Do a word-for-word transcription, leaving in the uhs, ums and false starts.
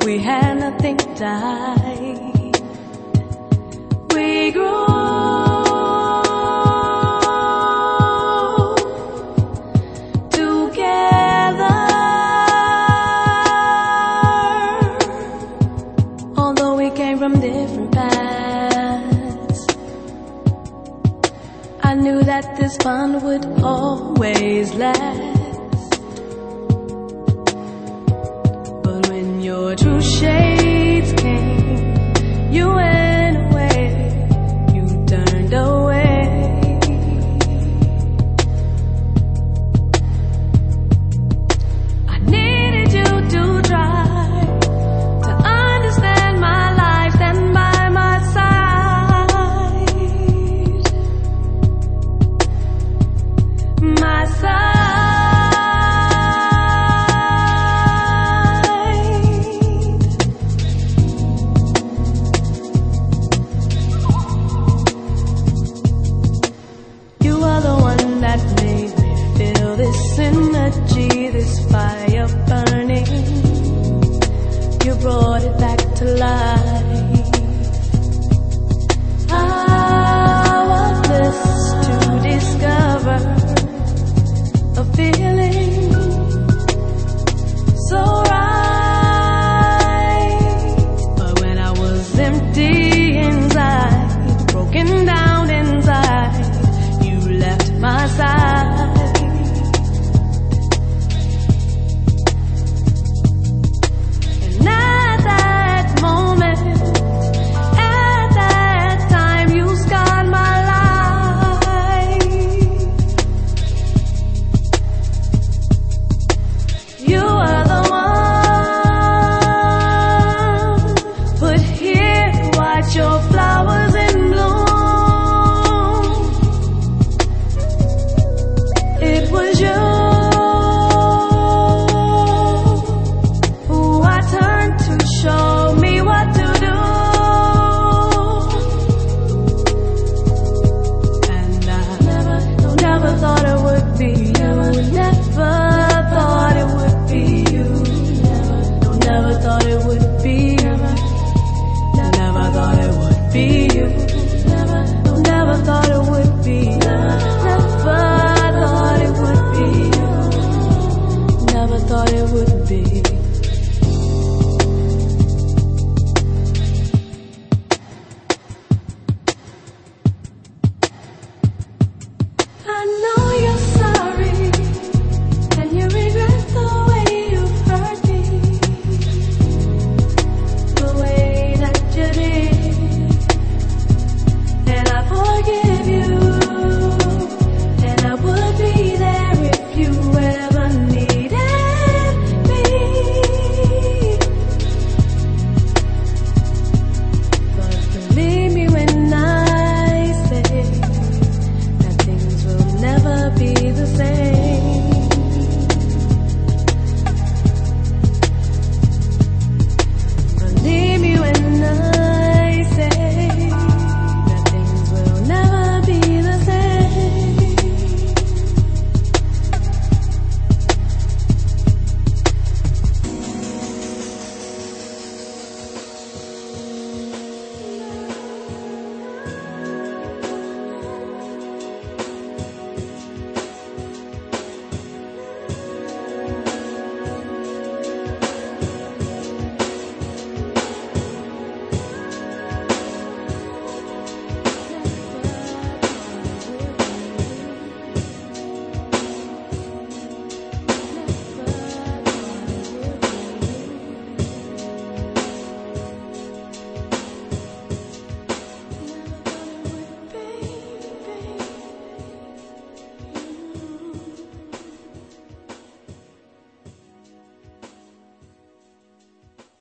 we had nothing died. We grew together, although we came from different paths. I knew that this bond would always last. Your true shades came, you went away, you turned away. I needed you to try to understand my life, stand by my side, my side. This fire burning, you brought it back to life. I was blessed to discover a feeling so right. But when I was empty inside, broken down inside, you left my side. Your flowers in bloom. It was you who I turned to show me what to do. And I never, never thought it would be you. Never thought it would be you. Never, never thought it would be you. Never thought it would be you. Never, never thought it would be you. Never thought it would be you. Never thought it would be.